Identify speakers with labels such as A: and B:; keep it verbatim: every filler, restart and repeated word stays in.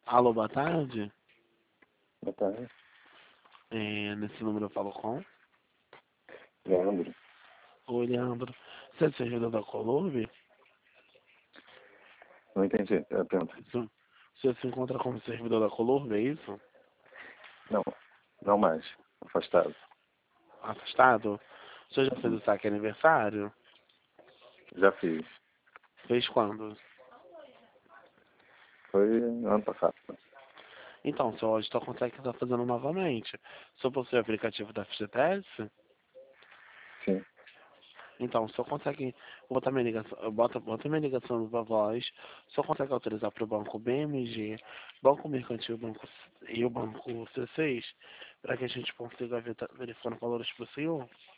A: Alô, boa tarde.
B: Boa tarde,
A: É, nesse número eu falo com.
B: Leandro.
A: Oi, Leandro. Você é servidor da Colombe?
B: Não entendi a pergunta.
A: Isso- Você se encontra como servidor da Colombe, é isso?
B: Não, não mais. Afastado.
A: Afastado? Você já fez
B: Uhum.
A: o saque aniversário?
B: Já fiz.
A: Fez quando?
B: Foi ano passado.
A: Então, seu auditor consegue estar fazendo novamente. Só possui o aplicativo da F G T S?
B: Sim.
A: Então, só consegue botar minha ligação, bota, bota minha ligação na voz, só consegue autorizar para o banco B M G, Banco Mercantil banco, e o Banco C seis, para que a gente consiga ver- verificar valores para o senhor.